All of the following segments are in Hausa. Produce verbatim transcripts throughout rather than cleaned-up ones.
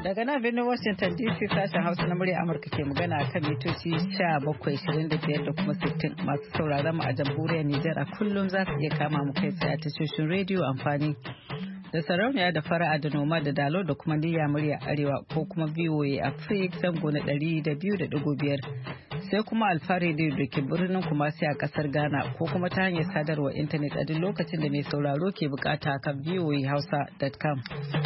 Daga nan birnin Washington D C sashen Hausa na murya Amurka ke magana kan mitoci bakwai ashirin da biyar da kuma sittin masu sauraron mu a jamhuriyar Nijar a kullum za su iya kama mu kai tsaye a tashoshin rediyo amfani da sarauniya da fara'a da noma da dalo da kuma niyya murya arewa ko kuma V O A Africa zango na ɗari da biyu da ɗigo biyar sai kuma Alfa Radio da ke birnin Kumasi a kasar Ghana ko kuma ta hanyar sadarwar intanet a duk lokacin da mai sauraro ke bukata kan v o a hausa dot com.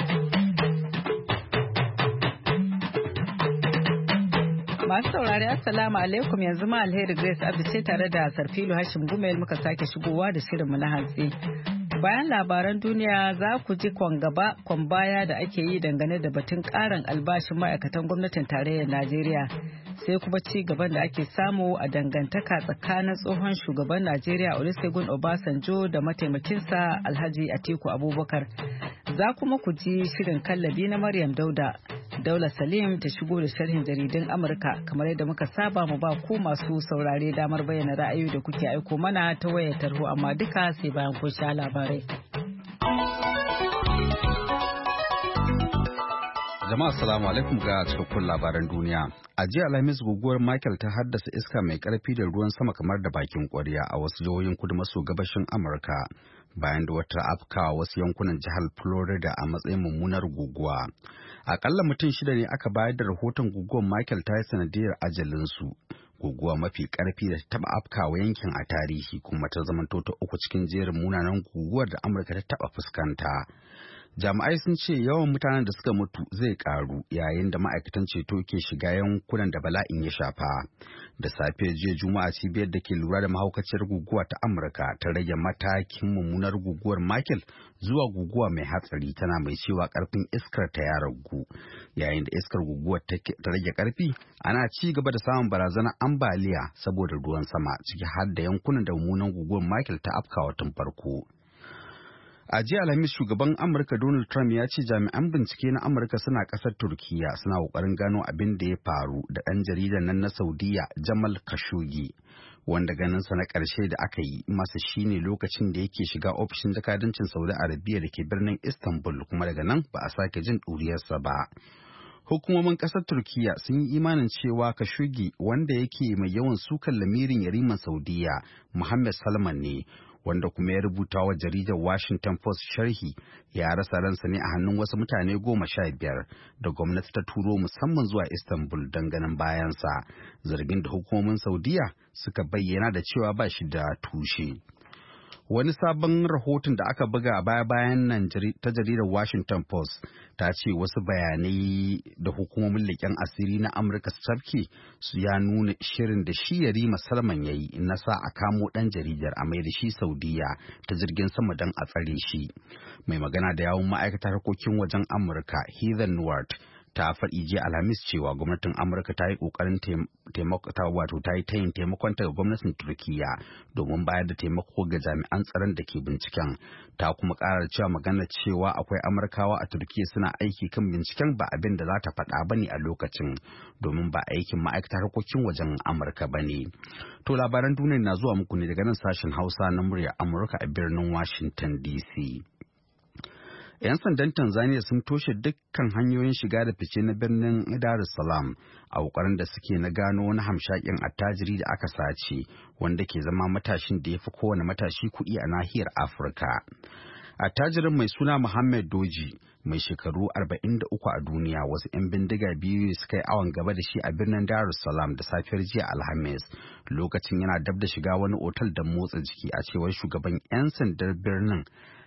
Masu saurari assalamu alaikum yanzu ma alheri Grace Abdi ce tare da Sarfilu Hashim Gumel muka sake shigowa da shirinmu na hantsi. Bayan labaran duniya za ku ji kwan gaba kwan baya da ake yi dangane da batun karin albashin ma'aikatan gwamnatin tarayyar Najeriya sai kuma ci gaban da ake samu a dangantaka tsakanin tsohon shugaban Najeriya Olusegun Obasanjo da mataimakinsa Alhaji Atiku Abubakar. Za kuma ku ji shirin kallabi na Maryam Dauda. Daula Salim ta shigo da sharhin jaridun Amurka kamar yadda muka saba mu ba ku masu saurare damar bayyana ra'ayoyi da kuke aiko mana ta wayar tarho amma duka sai bayan kun sha labarai. Jama'a assalamu alaikum ga cikakkun labaran duniya. A jiya Alhamis guguwar Michael ta haddasa iska mai karfi da ruwan sama kamar da bakin kwarya a wasu jihohin kudu maso gabashin Amurka bayan da wata afkawa wasu yankunan jihar Florida a matsayin mummunar guguwa. Akalla mutum shida ne aka bayar da rahoton guguwar Michael ta yi sanadiyar ajalinsu. Guguwa mafi karfi da ta taba afkawa yankin a tarihi kuma ta zamanto ta uku cikin jerin munanan guguwar da Amurka ta taba fuskanta. Jami'ai sun ce yawan mutanen da suka mutu zai karu yayin da ma'aikatan ceto ke shiga yankunan da bala'in ya shafa. Da safe jiya Juma'a cibiyar da ke lura da mahaukaciyar guguwa ta Amurka ta rage matakin mummunar guguwar Michael zuwa guguwa mai hatsari tana mai cewa karfin iskar ta ya ragu. Yayin da iskar guguwar ta rage karfi ana ci gaba da samun barazanar ambaliya saboda ruwan sama ciki har da yankunan da mummunar guguwar Michael ta afkawa tun farko. A jiya Alhamis shugaban Amurka Donald Trump ya ce jami'an bincike na Amurka suna ƙasar Turkiyya suna ƙoƙarin gano abin da ya faru da ɗan jaridan nan na Saudiya Jamal Khashoggi wanda ganinsa na ƙarshe da aka yi masa shine lokacin da yake shiga ofishin jakadancin Saudi Arabia da ke birnin Istanbul kuma daga nan ba a sake jin ɗuriyarsa ba. Hukumomin ƙasar Turkiyya sun yi imanin cewa Khashoggi wanda yake mai yawan sukan lamirin yariman Saudiya Mohammed Salman ne wanda kuma ya rubuta wa jaridar Washington Post sharhi ya rasa ransa ne a hannun wasu mutane goma sha biyar da gwamnati ta turo musamman zuwa Istanbul don ganin bayansa, zargin da hukumomin Saudiya suka bayyana da cewa ba shi da tushe. Wani sabon rahoton da aka buga a baya-bayan nan ta jaridar Washington Post ta ce wasu bayanai da hukumomin leƙen asiri na Amurka su tafke su ya nuna shirin da shi Yarima Salman ya yi na sa a kamo ɗan jaridar a mai da shi Saudiya ta jirgin sama don a tsare shi. Mai magana da yawun ma'aikatar harkokin wajen Amurka Heather Nauert ta faɗi jiya Alhamis cewa gwamnatin Amurka ta yi ƙoƙarin taimaka wato ta yi tayin taimakon ta ga gwamnatin Turkiyya domin bayar da taimako ga jami'an tsaron da ke binciken. Ta kuma ƙara cewa magana cewa akwai Amurkawa a Turkiyya suna aiki kan binciken ba abin da za ta faɗa ba ne a lokacin domin ba aikin ma'aikatar harkokin wajen Amurka ba ne. To labaran duniya na zuwa muku ne daga nan sashen Hausa na murya Amurka a birnin Washington D C. 'Yan sandan Tanzania sun toshe dukkan hanyoyin shiga da fice na birnin Dar es Salaam a ƙoƙarin da suke na gano wani hamshakin attajiri da aka sace wanda ke zama matashin da ya fi kowane matashi kuɗi a nahiyar Afirka. Attajirin mai suna Muhammad Doji mai shekaru arba'in da uku a duniya wasu 'yan bindiga biyu suka yi awon gaba da shi a birnin Dar es Salaam da safiyar jiya Alhamis lokacin yana dab da shiga wani otal da motsa jiki a cewar shugaban 'yan sandar birnin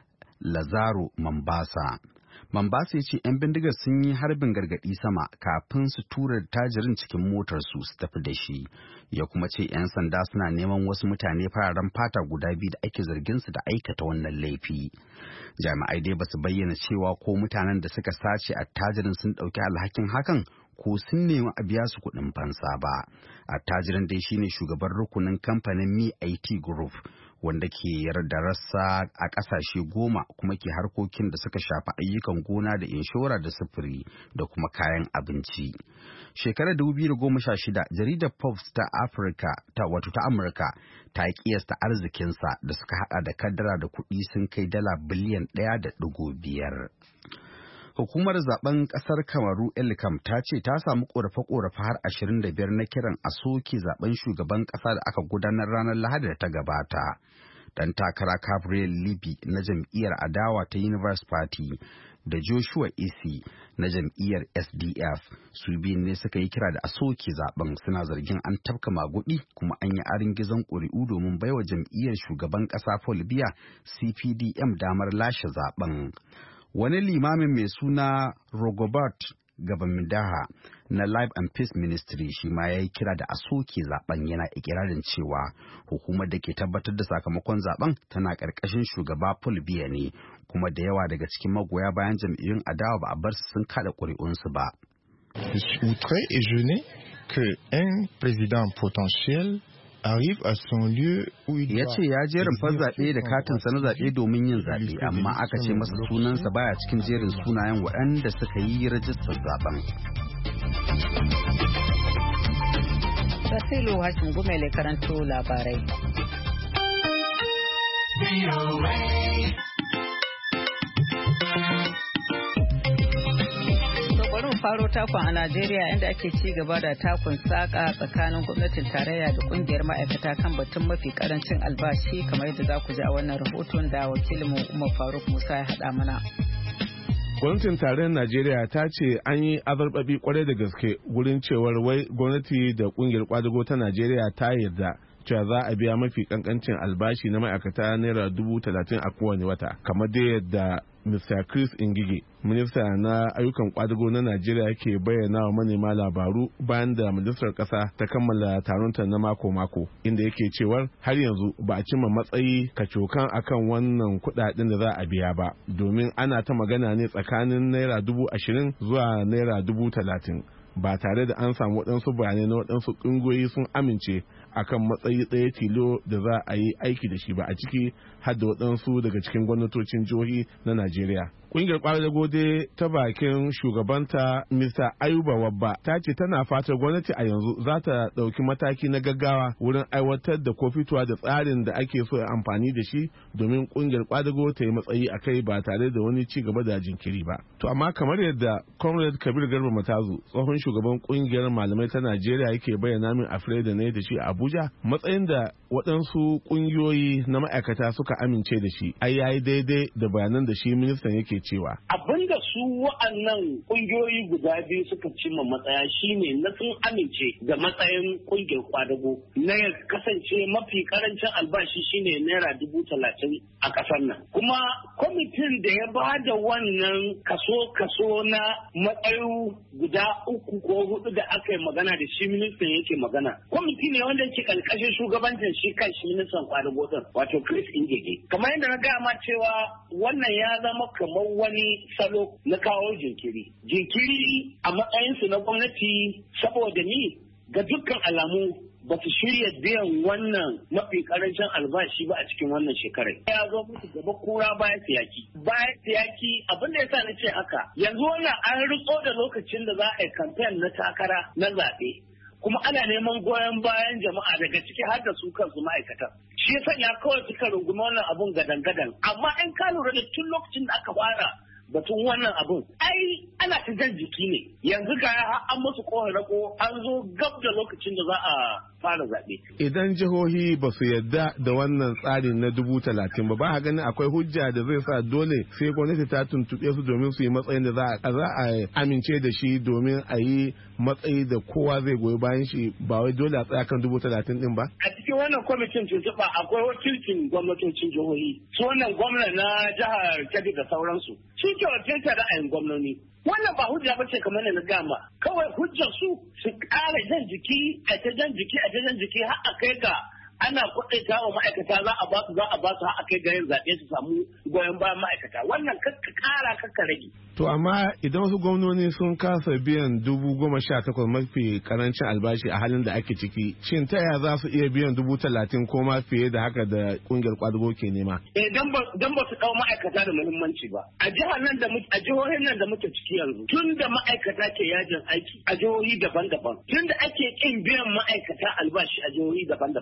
Lazaro Mambasa. Mambasa ya ce 'yan bindigar sun yi harbin gargaɗi sama kafin su tura tajirin cikin motarsu su tafi da shi. Ya kuma ce 'yan sanda suna neman wasu mutane fararen fata guda biyu da ake zargin su da aikata wannan laifi. Jami'ai dai basu bayyana cewa ko mutanen da suka sace attajirin sun ɗauki alhakin hakan ko sun nemi a biya su kuɗin fansa ba. Attajirin dai shine shugaban rukunin kamfanin Mi I T Group wanda ke da rassa a ƙasashe goma kuma ke harkokin da suka shafi ayyukan gona da inshora da sufuri da kuma kayan abinci. Shekarar dubu biyu da goma sha shida jaridar Forbes ta Afirka ta wato ta Amurka ta kiyasta arzikinsa da suka hada da kadara da kuɗi sun kai dala biliyan ɗaya da ɗigo biyar. Hukumar zaben kasar Kamaru Elikam ta ce ta samu korafe-korafe har ashirin da biyar na kiran a soke zaben shugaban kasa da aka gudanar ranar Lahadi da ta gabata. Dan takara Gabriel Libi na jam'iyyar adawa ta Universe Party da Joshua Isi na jam'iyyar S D F su biyu ne suka yi kira da a soke zaben, suna zargin an tafka magudi kuma an yi arin gizon ƙuri'u domin baiwa jam'iyyar shugaban ƙasa Paul Biya C P D M damar lashe zaben. Wani limamin mai suna Rigobert Gabamdaha na Life and Peace Ministry shi ma ya yi kira da a soke zaben, yana ikirarin cewa hukumar da ke tabbatar da sakamakon zaben tana ƙarƙashin shugaba Paul Biya ne, kuma da yawa daga cikin magoya bayan jam'iyyun adawa ba a bar su sun kada ƙuri'unsu ba. Je suis outré et gêné que un président potentiel arrive à son lieu où il ya ce ya je rumfar zaɓe da katinsa na zaɓe domin yin zaɓe, amma aka ce masa sunansa baya cikin jerin sunayen waɗanda suka yi rajistar zaben. Sasilu Hashin Gumele karanto labarai. faro takon a Najeriya inda ake ci gaba da takun saka tsakanin gwamnatin tarayya da kungiyar ma'aikata kan batun mafi karancin albashi, kamar yadda za ku ji a wannan rahoton da wakilinmu Umar Faruk Musa ya haɗa mana. Gwamnatin tarayyar Najeriya ta ce an yi azarbabi kwarai da gaske wurin cewar wai gwamnati da kungiyar kwadago ta Najeriya ta yarda cewa za a biya mafi kankancin albashi na ma'aikata naira dubu talatin a kowane wata, kamar da yadda Mister Chris Ingige, minista na ayyukan kwadago na Najeriya, ke bayyana wa manema labaru bayan da majalisar kasa ta kammala taronta na mako-mako, inda yake cewar har yanzu ba a cimma matsayi kacokan akan wannan kudaden da za a biya ba, domin ana ta magana ne tsakanin naira dubu ashirin zuwa naira dubu talatin, ba tare da an samu waɗansu bayanai na waɗansu ƙungiyoyi sun amince akan matsayi ɗaya tilo da za a yi aiki da shi ba, a ciki har da waɗansu daga cikin gwamnatocin jihohi na Najeriya. Ƙungiyar ƙwadago dai ta bakin shugabanta Mister Ayuba Wabba ta ce tana fatar gwamnati a yanzu za ta ɗauki mataki na gaggawa wurin aiwatar da ko fitowa da tsarin da ake so a amfani da shi domin ƙungiyar ƙwadago ta yi matsayi a kai ba tare da wani ci gaba da jinkiri ba. To amma kamar yadda Comrade Kabir Garba Matazu, tsohon shugaban ƙungiyar malamai ta Najeriya, yake bayyana min a da ne da shi a Abuja, matsayin da waɗansu ƙungiyoyi na ma'aikata suka amince da shi ai yayi daidai da bayanan da shi ministan yake cewa abinda su wa'annan kungiyoyi guda biyu suka cimma matsaya shine na sun amince da matsayin kungiyar kwadago na ya kasance mafi karancin albashi shine naira dubu talatin a kasar nan, kuma kwamitin da ya ba da wannan kaso kaso na matsayi guda uku ko hudu da aka yi magana da shi ministan yake magana, kwamiti ne wanda yake karkashin shugabancin shi kan shi ministan kwadago din, wato Chris Ingege. Kamar yadda na gaya ma cewa wannan ya zama kamar wani salo na kawo jinkiri. Jinkiri a matsayinsu na gwamnati saboda ni ga dukkan alamu ba su shirya biyan wannan mafi karancin albashi ba a cikin wannan shekarar. Ya zo musu gaba kura bayan siyaki. Bayan siyaki abin da ya sa na ce haka, yanzu wannan an riko da lokacin da za a yi kamfen na takara na zaɓe. Kuma ana neman goyon bayan jama'a daga ciki har da su kansu ma'aikatan. Shi ya sanya kawai suka rungumi wannan abun gadan-gadan. Amma in ka lura da tun lokacin da aka fara batun wannan abun, ai ana ta jan jiki ne. Yanzu ga an musu kohon rako, an zo gab da lokacin da za a fara zaɓe. Idan jihohi ba su yadda da wannan tsarin na dubu talatin ba, ba a ganin akwai hujja da zai sa dole sai gwamnati ta tuntuɓe su domin su yi matsayin da za a amince da shi domin a yi matsayi da kowa zai goyi bayan shi, ba wai dole a tsaya kan dubu talatin din ba? A cikin wannan kwamitin tuntuɓa akwai wakilcin gwamnatocin jihohi, su wannan gwamna na jihar Kebbi da sauransu. Shi ke wakilta ra'ayin gwamnoni. Wannan ba hujja ba ce kamar na gama, kawai hujjar su su ƙara jan jiki a ta jan jiki a ta jan jiki har a kai ga ana kuɗaita wa ma'aikata za a ba su za a ba su har a kai ga yin zaɓe su samu goyon bayan ma'aikata. Wannan kakka ƙara kakka rage. To amma idan wasu gwamnoni sun kasa biyan dubu goma sha takwas mafi karancin albashi a halin da ake ciki, shin ta yaya za su iya biyan dubu talatin ko ma fiye da haka da kungiyar kwadugo ke nema? Eh dan ba dan ba su dau ma'aikata da muhimmanci ba. A jihar nan da a jihohin nan da muke ciki yanzu, tun da ma'aikata ke yajin aiki a jihohi daban-daban, tun da ake kin biyan ma'aikata albashi a jihohi daban-daban,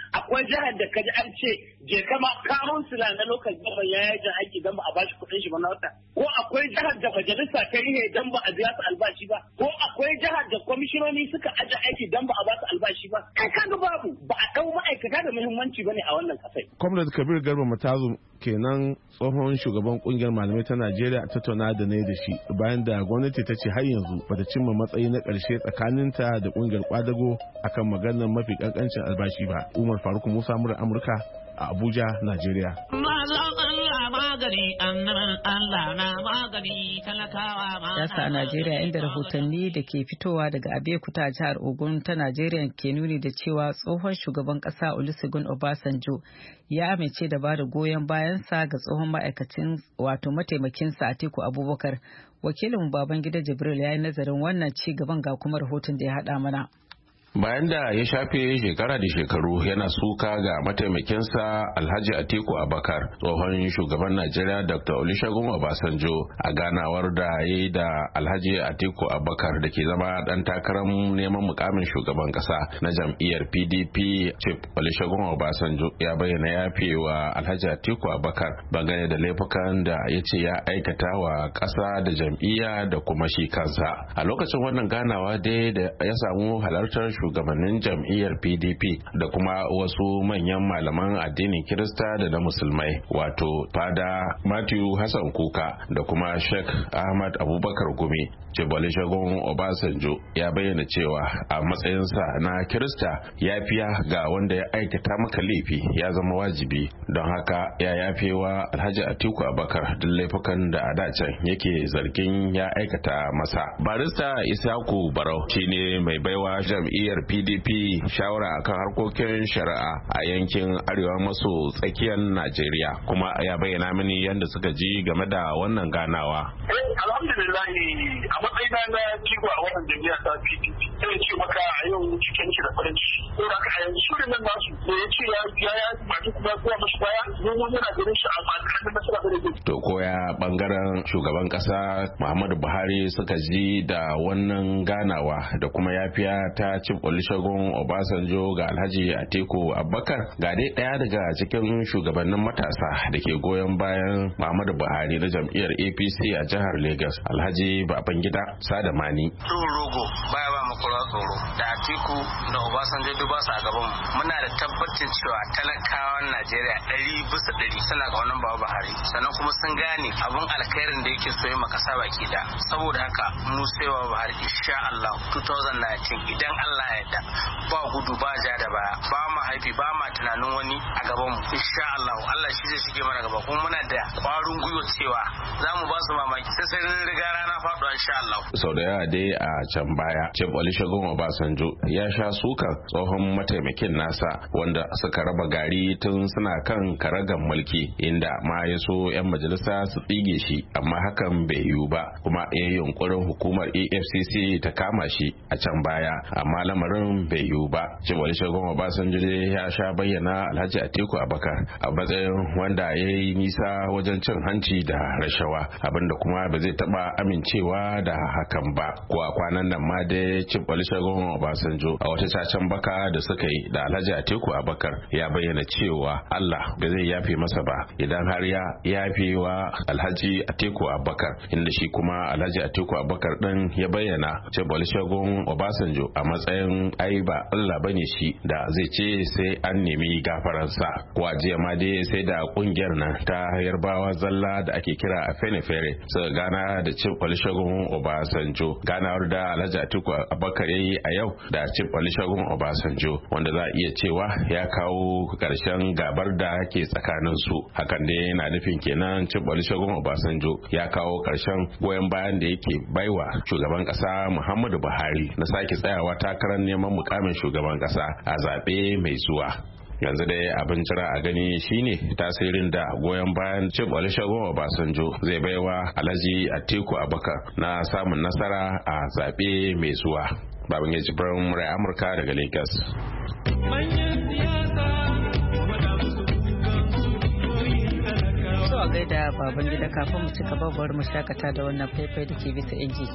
akwai jihar da kaji an ce je kama kansila na local government ya yajin aiki dan ba a bashi kuɗin shi ba na wata, ko akwai jihar da majalisa ta rihe dan ba a biya su albashi ba, ko akwai jihar da kwamishinoni suka aje aiki dan ba a ba su albashi ba. Kai kaga babu, ba a dau ma'aikata da muhimmanci bane a wannan kasai. Comrade Kabir Garba Matazu kenan tsohon shugaban kungiyar malamai ta Najeriya a tattauna da ne da shi bayan da gwamnati ta ce har yanzu bata cimma matsayi na ƙarshe tsakaninta da kungiyar kwadago akan maganar mafi kankancin albashi ba. Umar Faruk Musa murar Amurka a Abuja, Najeriya. Yasa a Najeriya, inda rahotanni da ke fitowa daga Abeokuta a jihar Ogun ta Najeriya ke nuni da cewa tsohon shugaban kasa Olusegun Obasanjo ya amince da ba da goyon bayansa ga tsohon ma'aikacin wato mataimakinsa Atiku Abubakar. Wakilin Babangida Jibril ya yi nazarin wannan ci gaban ga kuma rahoton da ya haɗa mana. Bayan da ya shafe shekara da shekaru yana suka ga mataimakinsa Alhaji Atiku Abubakar, tsohon shugaban Najeriya Doctor Olusegun Obasanjo a ganawar da ya yi da Alhaji Atiku Abubakar da ke zama dan takarar neman mukamin shugaban kasa na jam'iyyar P D P, Chief Olusegun Obasanjo ya bayyana yafewa Alhaji Atiku Abubakar bangare da laifukan da ya ce ya aikata wa kasa da jam'iyya da kuma shi kansa. A lokacin wannan ganawa dai da ya samu halartar shugabannin jam'iyyar P D P da kuma wasu manyan malaman addinin Kirista da na Musulmai, wato Fada Matthew Hassan Kuka da kuma Sheikh Ahmad Abubakar Gumi. Olusegun Obasanjo ya bayyana cewa a matsayinsa na Kirista yafiya ga wanda ya aikata maka laifi ya zama wajibi, don haka ya yafewa Alhaji Atiku Abubakar duk laifukan da a dacen yake zargin ya aikata masa. Barista Isaku Barau shine mai baiwa jam'iyyar P D P shawara akan harkokin shari'a a yankin arewa maso tsakiyar Najeriya, kuma ya bayyana mini yadda suka ji game da wannan ganawa. Alhamdulillah, a matsayina na jigo a wannan jam'iyya ta P D P sai ce maka a yau cikin shi da farin ciki. Ko da ka yanzu shirin nan nasu da ya ce ya ya ya masu kuma zuwa mashi baya mu mun muna ganin shi a matakan nasara da yake. To koya bangaren shugaban kasa Muhammadu Buhari suka ji da wannan ganawa da kuma yafiya ta Chief Olusegun Obasanjo ga Alhaji Atiku Abubakar? Ga dai daya daga cikin shugabannin matasa da ke goyon bayan Muhammadu Buhari na jam'iyyar A P C a jihar Lagos, Alhaji Babangida Sadamani. Tun rogo baya ba makura tsoro da Atiku da Obasanjo duk ba su a gaban muna da tabbacin cewa talakawan Najeriya ɗari bisa ɗari suna ga wannan Baba Buhari, sannan kuma sun gane abun alkhairin da yake so yi makasa baki da. Saboda haka mu sai wa Buhari insha Allah dubu biyu da tara idan Allah ya yarda ba gudu ba ja da baya, ba ma haifi ba ma tunanin wani a gaban mu insha Allah. Allah shi zai shige mana gaba kuma muna da kwarin gwiwa cewa za mu ba su mamaki sai sai riga rana faɗuwa insha Allah. Sau da yawa dai a can baya Chief Olusegun Obasanjo ya sha sukan tsohon mataimakin nasa wanda suka raba gari tun suna kan karagan mulki, inda ma ya so 'yan majalisa su tsige shi amma hakan bai yiwu ba, kuma ya yi yunkurin hukumar E F C C ta kama shi a can baya amma lamarin bai yiwu ba. Chief Olusegun Obasanjo ya sha bayyana Alhaji Atiku Abubakar a matsayin wanda ya yi nisa wajen cin hanci da rashawa, abinda kuma ba zai taba amincewa da hakan ba. Ko a kwanan nan ma dai Chief Olusegun Obasanjo a wata cacen baka da suka yi da Alhaji Atiku Abubakar ya bayyana cewa Allah ba zai yafe masa ba idan har ya yafe wa Alhaji Atiku Abubakar, inda shi kuma Alhaji Atiku Abubakar din ya bayyana Chief Olusegun Obasanjo a matsayin ai ba Allah bane shi da zai ce sai an nemi gafaransa. Ko a jiya ma dai sai da kungiyar nan ta Yarbawa zalla da ake kira Afenifere suka gana da Chief Olusegun Obasanjo, ganawar da Alhaji Atiku Abubakar yayi a yau da Chief Olusegun Obasanjo wanda za a iya cewa ya kawo karshen gabar da ke tsakanin su. Hakan dai yana nufin kenan Chief Olusegun Obasanjo ya kawo karshen goyon bayan da yake baiwa shugaban kasa Muhammadu Buhari na sake tsayawa takarar neman mukamin shugaban kasa a zaɓe mai zuwa. Yanzu dai abin jira a gani shine tasirin da goyon bayan Chief Olusegun Obasanjo zai baiwa Alhaji Atiku Abubakar na samun nasara a zaɓe mai zuwa. Babangida Jibril, murai Amurka daga Lagos. So a gaida Babangida, kafin mu cika babbar mu shakata da wannan faifai da ke bisa inji.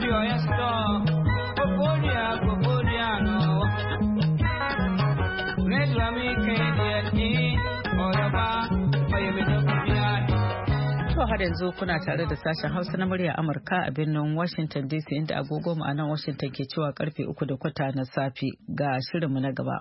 har yanzu kuna tare da sashen Hausa na murya Amurka a birnin Washington D C inda agogo mu a nan Washington ke cewa karfe uku da kwata na safe ga shirinmu na gaba.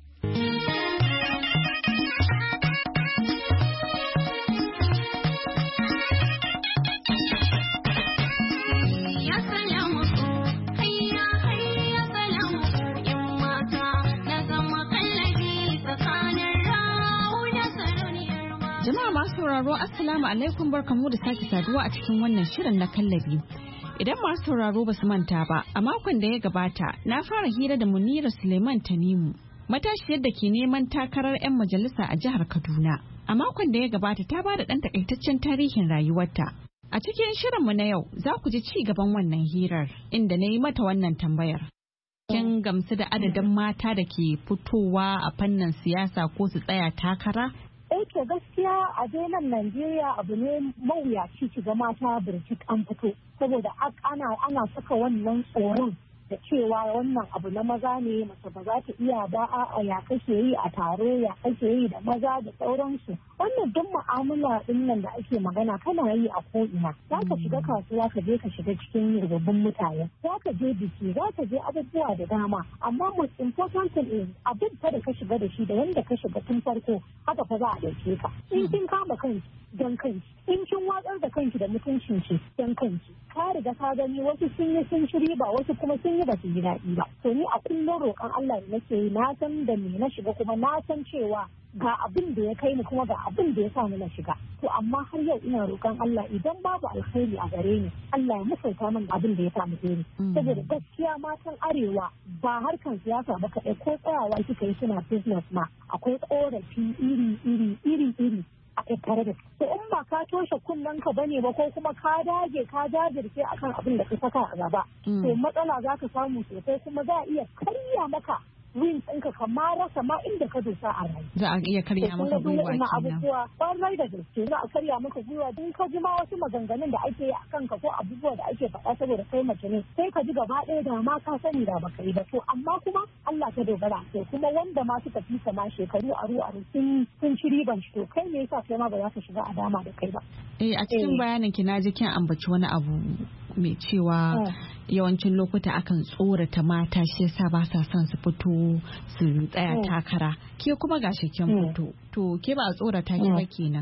sauraro assalamu alaikum barkamu da sake saduwa a cikin wannan shirin na kallabi. Idan masu sauraro ba su manta ba, a makon da ya gabata na fara hira da Munira Suleiman Tanimu, matashiyar da ke neman takarar 'yan majalisa a jihar Kaduna. A makon da ya gabata ta ba da ɗan takaitaccen tarihin rayuwarta. A cikin shirinmu na yau za ku ji ci gaban wannan hirar inda na yi mata wannan tambayar. Kin gamsu da adadin mata da ke fitowa a fannin siyasa ko su tsaya takara? Eh to gaskiya a nan Najeriya abu ne mawuyaci ki ga mata birjik an fito saboda ana ana saka wannan tsoron da cewa wannan abu na maza ne mace ba za ta iya ba a ya kake yi a taro ya kake yi da maza da sauransu wannan duk mu'amala din nan da ake magana kana yi a ko'ina za ka shiga kasuwa ka je ka shiga cikin rubabbun mutane za ka je biki za ka je abubuwa da dama amma most important is abin fa da ka shiga da shi da wanda ka shiga tun farko haka fa za a ɗauke ka in kin kama kanki don kanki in kin watsar da kanki da mutuncin ki don kanki ka riga ka gani wasu sun yi sun shiri ba wasu kuma sun yi ba su yi daɗi ba to ni a kullum roƙon Allah da nake yi na san da me na shiga kuma na san cewa ga abin da ya kai ni kuma ga abin da ya sa ni na shiga to amma har yau ina roƙon Allah idan babu alkhairi a gare ni Allah ya musauta min abin da ya sa mu ni saboda gaskiya matan arewa ba harkan siyasa ba kaɗai ko tsayawa kika yi suna business ma akwai ƙorafi iri iri iri iri a tattare da to in ba ka toshe kunnen ka bane ba ko kuma ka dage ka jajirce akan abin da ka saka a gaba to matsala za ka samu sosai kuma za a iya karya maka win ɗinka kama rasa ma inda ka dosa a rai. Za a iya karya maka gwiwa kenan. Abubuwa ƙwarai da gaske za a karya maka gwiwa don ka ji ma wasu maganganun da ake yi a kanka ko abubuwa da ake faɗa saboda kai mace ne sai ka ji gaba ɗaya da ma ka sani da baka yi ba to amma kuma Allah ta dogara sai kuma wanda ma suka fi ma shekaru aru aru sun sun ci riban shi to kai ne yasa kai ma ba za ka shiga a dama da kai ba. Eh a cikin bayanin ki na ji kin ambaci wani abu mai cewa yawancin lokuta akan tsorata mata shi yasa ba sa son su fito su tsaya takara ke kuma gashi kin fito to ke ba a tsorata ki ba kenan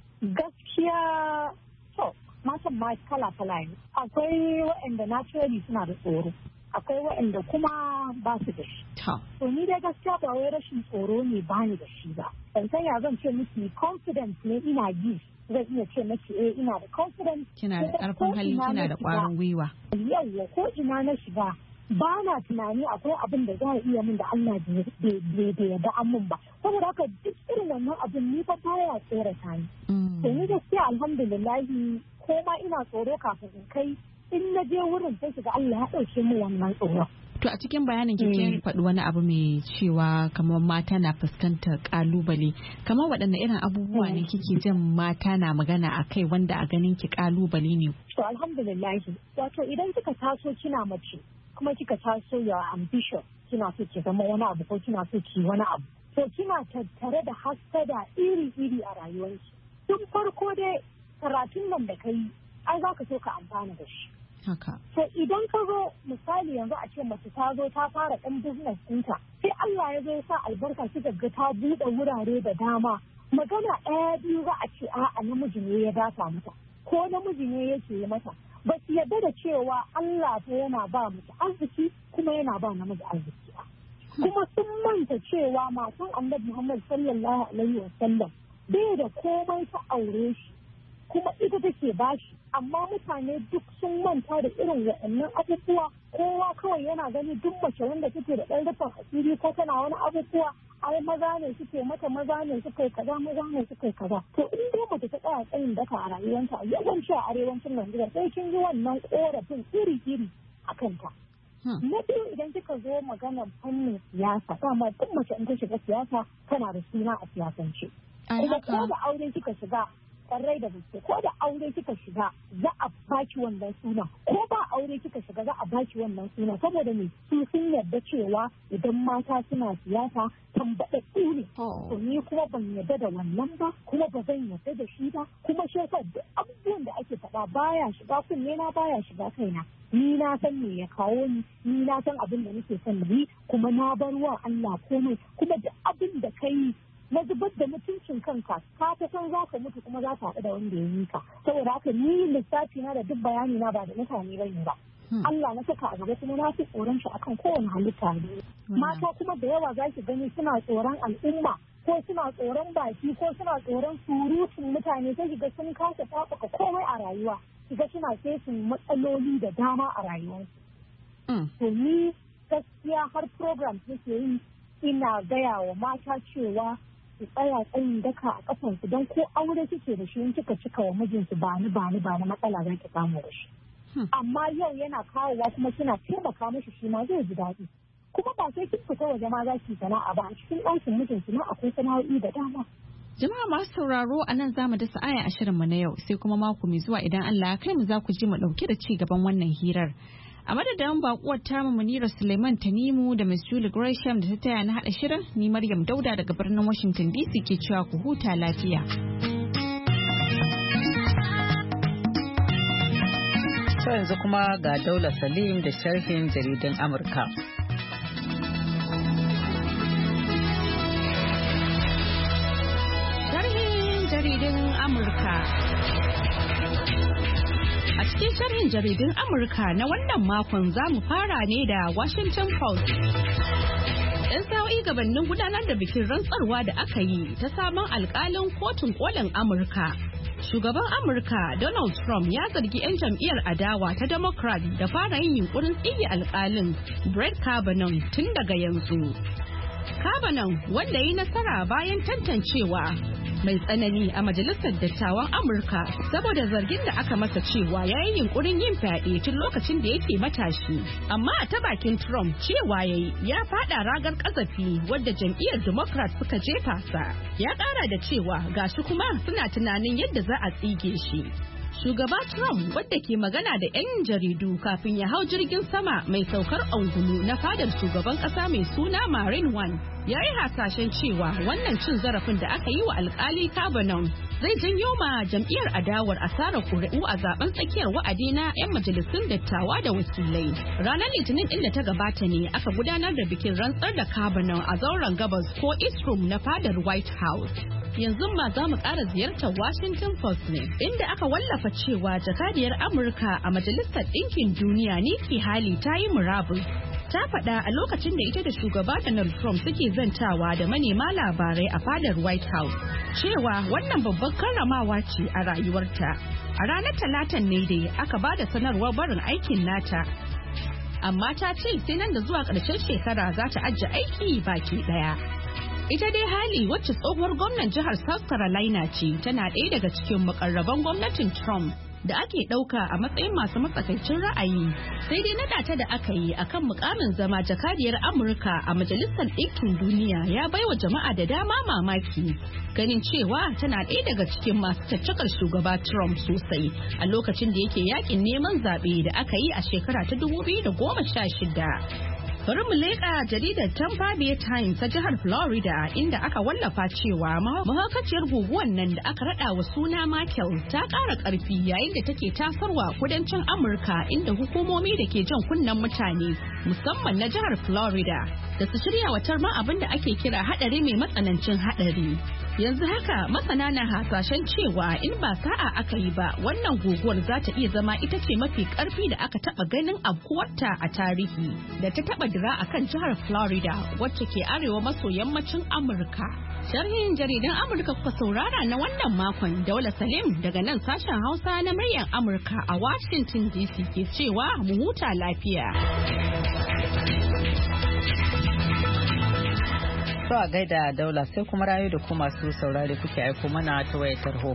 gaskiya to matan ma kala kala ne akwai waɗanda naturally suna da tsoro akwai waɗanda kuma ba su da shi to ni dai gaskiya ba wai rashin tsoro ne ba ni da shi ba ban san ya zan ce miki confidence ne ina ji zai iya ce maki eh ina da confidence kina da karfin hali kina da kwarin gwiwa yawwa ko ina na shiga ba na tunani akwai abin da za a iya min da Allah bai yarda an min ba saboda haka duk irin wannan abin ni fa baya tsorata ni to ni gaskiya alhamdulillahi ko ma ina tsoro kafin in kai in na je wurin sai shiga Allah ya dauke mu wannan tsoro. To a cikin bayanin kike faɗi wani abu mai cewa kamar mata na fuskantar kalubale kamar waɗanne irin abubuwa ne kike jin mata na magana a kai wanda a ganin ki kalubale ne? To alhamdulillah wato idan kika taso kina mace kuma kika taso ya ambition kina so ki zama wani abu ko kina so ki wani abu to kina tattare da hasada iri-iri a rayuwarki. Tun farko dai karatun nan da kai ai za ka so ka amfana da shi. Haka. To idan ka zo misali yanzu a ce mace ta zo ta fara ɗan business ɗinta sai Allah ya zo ya sa albarka kika ga ta buɗe wurare da dama magana ɗaya biyu za a ce a'a namiji ne ya dafa mata ko namiji ne yake yi mata ba su yarda da cewa Allah ta yana ba mace arziki kuma yana ba namiji arziki kuma sun manta cewa matan Annabi Muhammad sallallahu alaihi wa sallam bai da komai ta aure shi kuma ita take bashi amma mutane duk sun manta da irin waɗannan abubuwa kowa kawai yana gani duk mace wanda take da ɗan rufin asiri ko tana wani abubuwa ai maza ne suke mata maza ne suka yi kaza maza ne suka yi kaza to in dai mace ta tsaya tsayin daka a rayuwanta yawanci a arewacin Najeriya sai kin ji wannan korafin iri-iri a kanta. Na biyu idan kika zo maganar fannin siyasa dama duk mace in ta shiga siyasa tana da suna a siyasance. Kuma ko da aure kika shiga kwarai da gaske ko da aure kika shiga za a baki wannan suna ko ba aure kika shiga za a baki wannan suna saboda me su sun yarda cewa idan mata suna siyasa tambaɗaɗɗu ne. To ni kuma ban yarda da wannan ba kuma ba zan yarda da shi ba kuma shi yasa duk abubuwan da ake faɗa baya shiga kunne na baya shiga kaina. Ni na san me ya kawo ni, ni na san abin da nake son yi kuma na bar wa Allah komai kuma duk abin da kai na zubar da mutuncin kanka ka ta san za ka mutu kuma za ka haɗu da wanda ya yi ka saboda haka ni lissafi na da duk bayani na ba da mutane ba ne ba. Allah na saka a gaba kuma na fi tsoron shi akan kowane halitta ne. Mata kuma da yawa za ki gani suna tsoron al'umma ko suna tsoron baki ko suna tsoron surutun mutane sai kiga sun kasa tafuka komai a rayuwa kiga suna fesin matsaloli da dama a rayuwarsu. To ni gaskiya har program nake yi ina gaya wa mata cewa su tsaya tsayin daka a kafansu don ko aure kike da shi in kika cika wa mijinsu ba ni ba ni ba na matsala za ki samu da shi. Amma yau yana kawowa kuma kina taimaka mishi shi ma zai ji daɗi. Kuma ba sai kin fita waje ma za ki sana'a ba a cikin ɗakin mijinsu na akwai sana'o'i da dama. Jama'a masu sauraro a nan za mu dasa aya a shirinmu na yau sai kuma mako mai zuwa idan Allah ya kai mu za ku ji mu ɗauke da ci gaban wannan hirar. A madadin bakuwar tamu Munira Suleiman Tanimu da Miss Julie Gresham da ta taya na haɗa shirin ni Maryam Dauda daga birnin Washington D C ke cewa ku huta lafiya. To yanzu kuma ga Daula Salim da sharhin jaridan Amurka. Sharhin jaridan Amurka. A cikin sharhin jaridun Amurka na wannan makon za mu fara ne da Washington Post. Yan sa'o'i gabanin gudanar da bikin rantsarwa da aka yi ta sabon alkalin kotun kolin Amurka. Shugaban Amurka Donald Trump ya zargi 'yan jam'iyyar adawa ta Democrat da fara yin yunkurin tsige alkalin Brett Kavanaugh tun daga yanzu. Kavanaugh wanda yi nasara bayan tantancewa mai tsanani a majalisar dattawan Amurka saboda zargin da aka masa cewa ya yi yunkurin yin fyaɗe tun lokacin da yake matashi. Amma a ta bakin Trump cewa ya yi ya faɗa ragar ƙazafi wadda jam'iyyar Democrat suka jefa sa. Ya ƙara da cewa gashi kuma suna tunanin yadda za a tsige shi. Shugaba Trump wadda ke magana da 'yan jaridu kafin ya hau jirgin sama mai saukar angulu na fadar shugaban ƙasa mai suna Marine One ya yi hasashen cewa wannan cin zarafin da aka yi wa alkali Kavanaugh zai janyo ma jam'iyyar adawar asarar ƙuri'u a zaben tsakiyar wa'adi na 'yan majalisun dattawa da wakilai. Ranar Litinin din da ta gabata ne aka gudanar da bikin rantsar da Kavanaugh a zauren gabas ko East Room na fadar White House. Yanzu ma za mu ƙara ziyartar Washington Post ne inda aka wallafa cewa jakadiyar Amurka a Majalisar Ɗinkin Duniya Nikki Haley ta yi murabus. Ta faɗa a lokacin da ita da shugaba Donald Trump suke zantawa da manema labarai a fadar White House cewa wannan babbar karramawa ce a rayuwarta. A ranar Talatan ne dai aka ba da sanarwar barin aikin nata. Amma ta ce sai nan da zuwa ƙarshen shekara za ta ajiye aiki baki ɗaya. Ita dai Haley wacce tsohuwar gwamnan jihar South Carolina ce tana ɗaya daga cikin mukarraban gwamnatin Trump da ake ɗauka a matsayin masu matsakaicin ra'ayi. Sai dai naɗa ta da aka yi akan mukamin zama jakadiyar Amurka a Majalisar Ɗinkin Duniya ya baiwa jama'a da dama mamaki. Ganin cewa tana ɗaya daga cikin masu caccakar shugaba Trump sosai a lokacin da yake yakin neman zaɓe da aka yi a shekara ta dubu biyu da goma sha shida. Bari mu leƙa jaridar Tampa Bay Times ta jihar Florida inda aka wallafa cewa mahaukaciyar guguwar nan da aka rada wa suna Michael ta ƙara ƙarfi yayin da take tasarwa kudancin Amurka inda hukumomi da ke jan kunnen mutane musamman na jihar Florida da su shirya wa tarma abin da ake kira haɗari mai matsanancin haɗari. Yanzu haka masana na hasashen cewa in ba sa'a aka yi ba wannan guguwar za ta iya zama ita ce mafi ƙarfi da aka taɓa ganin afkuwarta a tarihi da ta taɓa dira a kan jihar Florida wacce ke arewa maso yammacin Amurka. Sharhin jaridan Amurka kuka saurara na wannan makon Daula Salim daga nan sashen Hausa na muryar Amurka a Washington D C ke cewa mu huta lafiya. To a gaida Daula sai kuma rayu da ku masu saurare kuke aiko mana ta wayar tarho.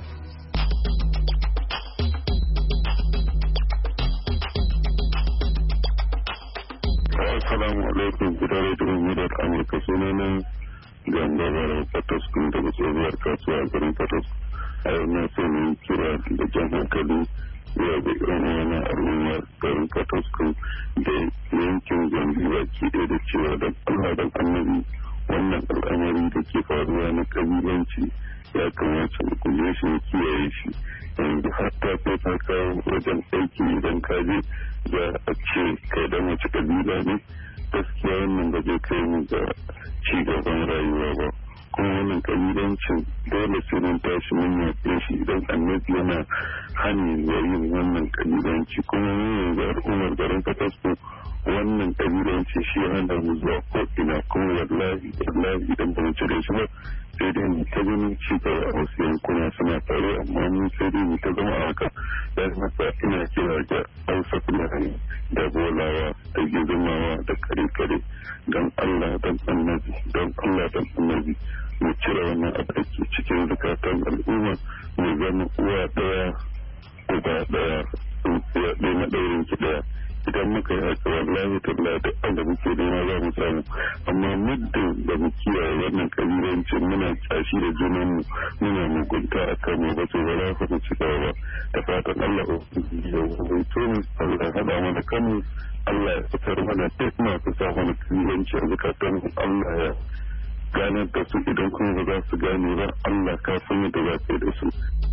Assalamu alaikum gidan rediyon muryar Amurka sunanan Gambarar Fatas kun daga tsohuwar kasuwa a garin Fatas. a yau na so ne kira da jan hankali zuwa ga irin wani al'ummar garin Fataskun da yankin Gombe baki ɗaya da cewa da Allah da annabi wannan al'amari da ke faruwa na kabilanci ya kamata mu kuje shi mu kiyaye shi. Yanzu hatta kai ta kawo wajen aiki idan ka je za a ce kai da mace kabila ne, gaskiya wannan ba zai kai mu ga ci gaban rayuwa ba. Kuma wannan kabilancin dole sai mun tashi mun yaƙe shi idan annabi yana hani ga yin wannan kabilanci. Kuma mun yanzu al'ummar garin Fataskun wannan kabilanci shi hana mu zuwa ko'ina, kuma wallahi wallahi idan ba mu cire shi ba sai dai mu ta ganin ci gaba a wasu yankuna suna faru, amma mun sai dai mu ta zama a haka. Ya masa ina kira ga Hausa Fulani da Bolawa da Gizumawa da kare-kare don Allah don annabi don Allah don annabi mu cire wannan abu da ke cikin zukatan al'umma, mu zama uwa ɗaya uba ɗaya tsintsiya ɗaya na ɗaurin ki ɗaya. Idan muka yi haka wallahi tallahi duk abin da muke nema za mu samu, amma muddin da mu kiyaye wannan kabilancin muna tsashi da junanmu muna mugunta a kan mu ba sai ba za mu ci gaba ba. Da fatan Allah ya hukunto mu, Allah ya haɗa mana kanmu, Allah ya fitar mana duk masu sa mana kabilanci a zukatan mu, Allah ya ganar da su idan kuma ba za su gane ba, Allah ka san yadda za ka yi da su.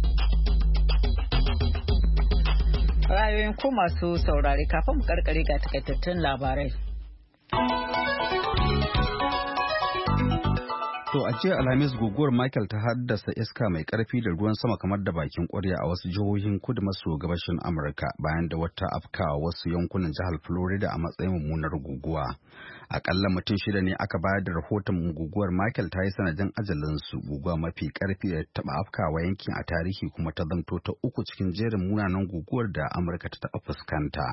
Ra'ayoyin ku masu saurare kafin mu karkare ga takaitattun labarai. To a jiya Alhamis guguwar Michael ta haddasa iska mai karfi da ruwan sama kamar da bakin kwarya a wasu jihohin kudu maso gabashin Amurka bayan da wata afka a wasu yankunan jihar Florida a matsayin mummunar guguwa. Akalla mutum shida ne aka bayar da rahoton guguwar Michael ta yi sanadin ajalinsu, guguwa mafi karfi da taba afkawa yankin a tarihi kuma ta zanto ta uku cikin jerin munanan guguwar da Amurka ta taɓa fuskanta.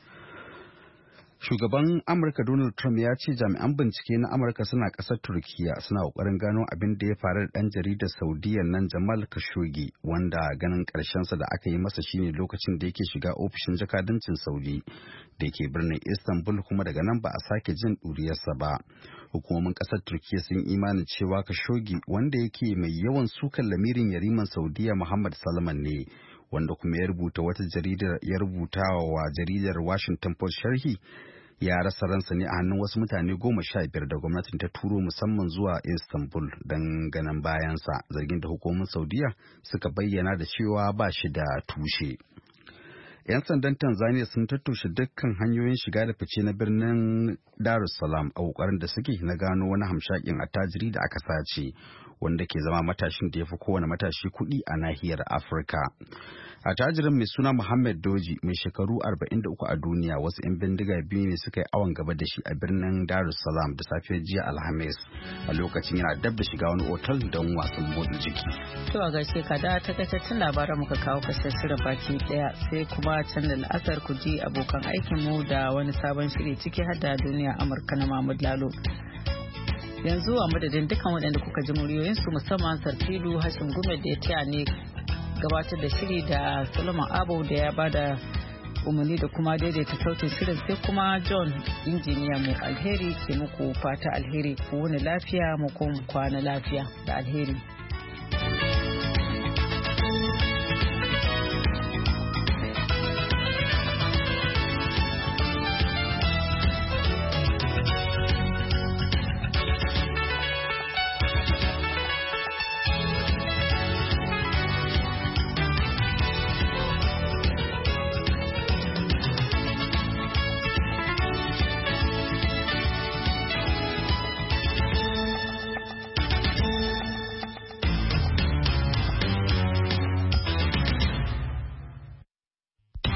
Shugaban Amurka Donald Trump ya ce jami'an bincike na Amurka suna ƙasar Turkiyya suna ƙoƙarin gano abin da ya faru da ɗan jaridar Saudiya nan Jamal Khashoggi, wanda ganin ƙarshensa da aka yi masa shine lokacin da yake shiga ofishin jakadancin Saudi da ke birnin Istanbul, kuma daga nan ba a sake jin ɗuriyarsa ba. Hukumomin ƙasar Turkiyya sun imanin cewa Khashoggi, wanda yake mai yawan sukan lamirin yariman Saudiya Muhammad Salman ne, wanda kuma ya rubuta wata jaridar ya rubuta wa jaridar Washington Post sharhi, ya rasa ransa ne a hannun wasu mutane goma sha biyar da gwamnatin ta turo musamman zuwa Istanbul don ganin bayansa, zargin da hukumomin Saudiya suka bayyana da cewa ba shi da tushe. 'Yan sandan Tanzania sun tattoshe dukkan hanyoyin shiga da fice na birnin Dar es Salaam a kokarin da suke na gano wani hamshakin attajiri da aka sace, wanda ke zama matashin da ya fi kowane matashi kuɗi a nahiyar Afirka. Attajirin mai suna Muhammad Doji, mai shekaru arba'in da uku a duniya, wasu 'yan bindiga biyu ne suka yi awon gaba da shi a birnin Dar es Salaam da safiyar jiya Alhamis, a lokacin yana dab da shiga wani otal don wasan motsa jiki. To a gaishe ka da takaitattun labaran muka kawo kashe shirin baki daya, sai kuma can da la'asar ku ji abokan aikinmu da wani sabon shiri ciki har da duniya Amurka na Mahmud Lalo. Yanzu a madadin dukkan waɗanda kuka ji muryoyinsu, musamman Sarfilu Hashim Gumed da ya taya ne gabatar da shiri, da Solomon Abu da ya bada umarni da kuma daidaita sautin shirin, sai kuma John injiniya mu. Alheri ke muku fata alheri, ku wani lafiya mu kuma kwana lafiya da alheri.